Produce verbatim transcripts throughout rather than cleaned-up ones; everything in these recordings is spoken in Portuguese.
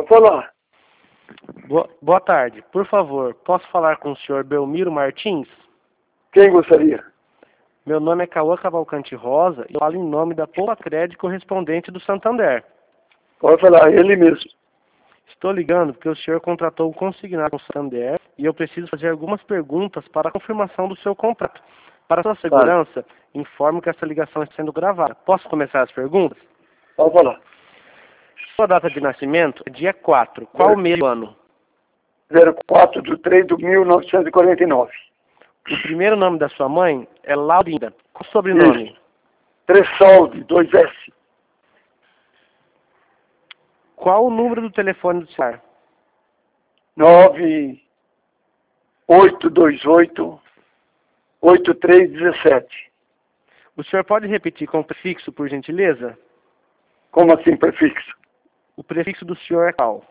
Pode falar. Boa, boa tarde. Por favor, posso falar com o senhor Belmiro Martins? Quem gostaria? Meu nome é Cauã Cavalcante Rosa e eu falo em nome da Poupa Crédito correspondente do Santander. Pode falar, ele mesmo. Estou ligando porque o senhor contratou um consignado com o Santander e eu preciso fazer algumas perguntas para a confirmação do seu contrato. Para sua segurança, informo que essa ligação está sendo gravada. Posso começar as perguntas? Pode falar. Sua data de nascimento é dia quatro. Qual mês do ano? zero quatro de três de mil novecentos e quarenta e nove. O primeiro nome da sua mãe é Laurinda. Qual o sobrenome? Isso. Tressoldi, dois S. Qual o número do telefone do senhor? nove oito dois oito oito três um sete. O senhor pode repetir com o prefixo, por gentileza? Como assim, prefixo? O prefixo do senhor é qual?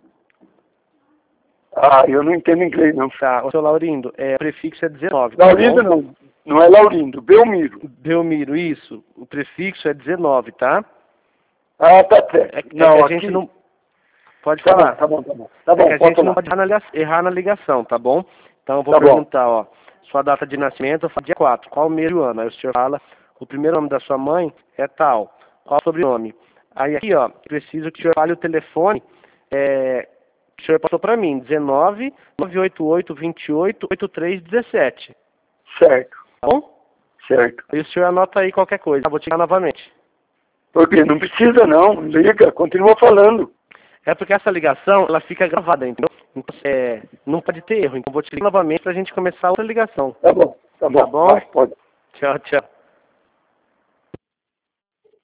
Ah, eu não entendo inglês, não. Tá, o seu Laurindo, é, o prefixo é dezenove. Laurindo tá não. Não é Laurindo, Belmiro. Belmiro, isso. O prefixo é dezenove, tá? Ah, tá certo. É, é não, que a aqui... gente não... Pode Tá falar. bom, tá bom, tá bom. Tá é bom, que a pode gente não falar. pode errar na, liga- errar na ligação, tá bom? Então eu vou Tá bom. perguntar, ó. Sua data de nascimento, eu falo dia quatro. Qual mês do ano? Aí o senhor fala, o primeiro nome da sua mãe é tal. Qual o sobrenome? Aí aqui, ó, preciso que o senhor fale o telefone, é, que o senhor passou para mim, dezenove, nove oito oito, vinte e oito, oitenta e três dezessete. Certo, Tá bom? certo. Aí o senhor anota aí qualquer coisa. Eu vou te ligar novamente. Porque não precisa não, liga, continua falando. É porque essa ligação, ela fica gravada, entendeu? Então, é, não pode ter erro. Então, eu vou te ligar novamente pra gente começar outra ligação. Tá bom, tá bom. Tá bom? Vai, pode. Tchau, tchau.